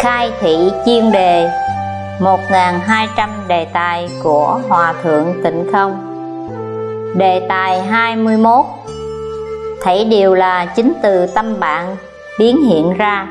Khai thị chuyên đề 1200 đề tài của Hòa Thượng Tịnh Không. Đề tài 21. Thảy đều là chính từ tâm bạn biến hiện ra.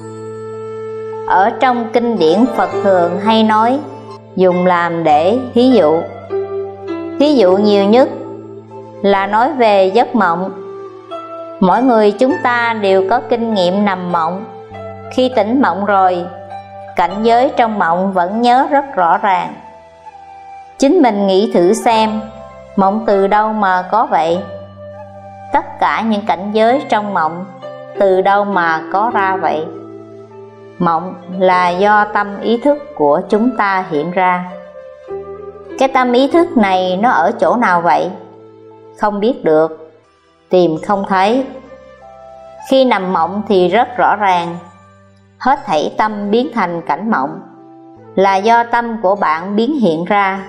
Ở trong kinh điển Phật thường hay nói dùng làm để thí dụ. Thí dụ nhiều nhất là nói về giấc mộng. Mỗi người chúng ta đều có kinh nghiệm nằm mộng. Khi tỉnh mộng rồi, cảnh giới trong mộng vẫn nhớ rất rõ ràng. Chính mình nghĩ thử xem, mộng từ đâu mà có vậy? Tất cả những cảnh giới trong mộng từ đâu mà có ra vậy? Mộng là do tâm ý thức của chúng ta hiện ra. Cái tâm ý thức này nó ở chỗ nào vậy? Không biết được, tìm không thấy. Khi nằm mộng thì rất rõ ràng, hết thảy tâm biến thành cảnh mộng là do tâm của bạn biến hiện ra.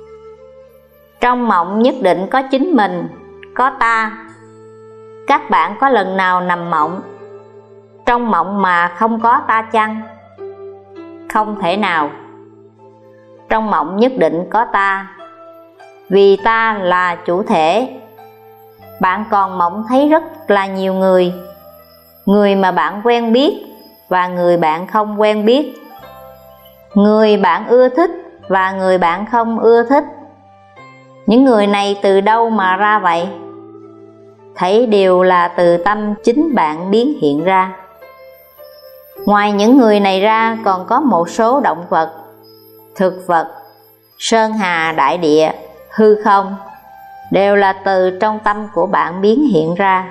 Trong mộng nhất định có chính mình, có ta. Các bạn có lần nào nằm mộng trong mộng mà không có ta chăng? Không thể nào. Trong mộng nhất định có ta, vì ta là chủ thể. Bạn còn mộng thấy rất là nhiều người, người mà bạn quen biết và người bạn không quen biết, người bạn ưa thích và người bạn không ưa thích. Những người này từ đâu mà ra vậy? Thảy đều là từ tâm chính bạn biến hiện ra. Ngoài những người này ra còn có một số động vật, thực vật, sơn hà đại địa, hư không, đều là từ trong tâm của bạn biến hiện ra.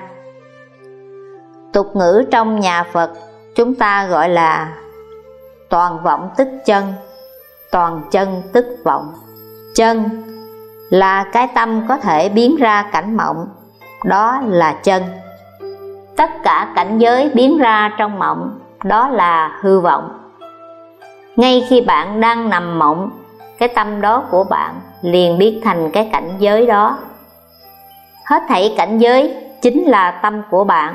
Tục ngữ trong nhà Phật chúng ta gọi là toàn vọng tức chân, toàn chân tức vọng. Chân là cái tâm có thể biến ra cảnh mộng, đó là chân. Tất cả cảnh giới biến ra trong mộng, đó là hư vọng. Ngay khi bạn đang nằm mộng, cái tâm đó của bạn liền biến thành cái cảnh giới đó. Hết thảy cảnh giới chính là tâm của bạn.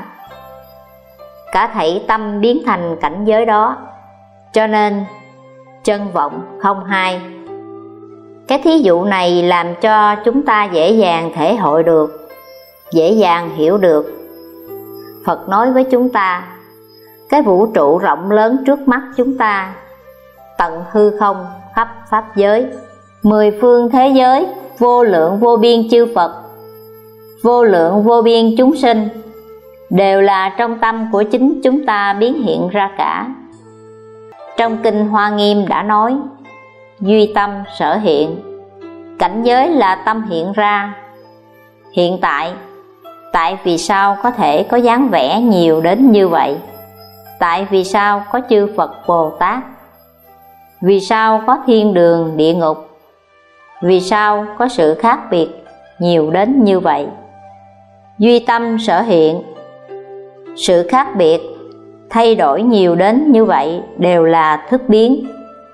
Cả thảy tâm biến thành cảnh giới đó, cho nên chân vọng không hai. Cái thí dụ này làm cho chúng ta dễ dàng thể hội được, dễ dàng hiểu được. Phật nói với chúng ta, cái vũ trụ rộng lớn trước mắt chúng ta, tận hư không khắp pháp giới, 10 phương thế giới, vô lượng vô biên chư Phật, vô lượng vô biên chúng sinh, đều là trong tâm của chính chúng ta biến hiện ra cả. Trong kinh Hoa Nghiêm đã nói, duy tâm sở hiện. Cảnh giới là tâm hiện ra. Hiện tại vì sao có thể có dáng vẻ nhiều đến như vậy? Tại vì sao có chư Phật Bồ Tát? Vì sao có thiên đường địa ngục? Vì sao có sự khác biệt nhiều đến như vậy? Duy tâm sở hiện. Sự khác biệt, thay đổi nhiều đến như vậy đều là thức biến.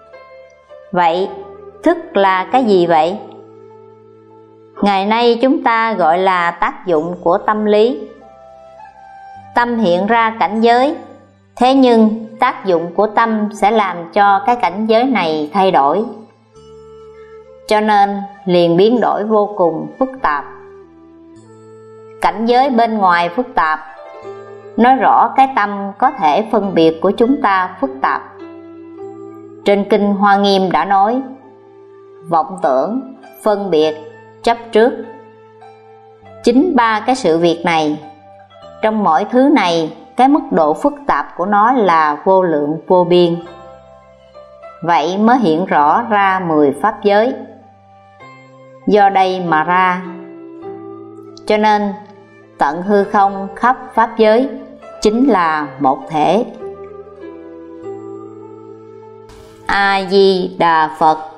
Vậy, thức là cái gì vậy? Ngày nay chúng ta gọi là tác dụng của tâm lý. Tâm hiện ra cảnh giới, thế nhưng tác dụng của tâm sẽ làm cho cái cảnh giới này thay đổi, cho nên liền biến đổi vô cùng phức tạp. Cảnh giới bên ngoài phức tạp, nói rõ cái tâm có thể phân biệt của chúng ta phức tạp. Trên kinh Hoa Nghiêm đã nói, vọng tưởng, phân biệt, chấp trước. Chính ba cái sự việc này, trong mỗi thứ này, cái mức độ phức tạp của nó là vô lượng vô biên. Vậy mới hiện rõ ra 10 pháp giới. Do đây mà ra, cho nên tận hư không khắp pháp giới chính là một thể. A Di Đà Phật.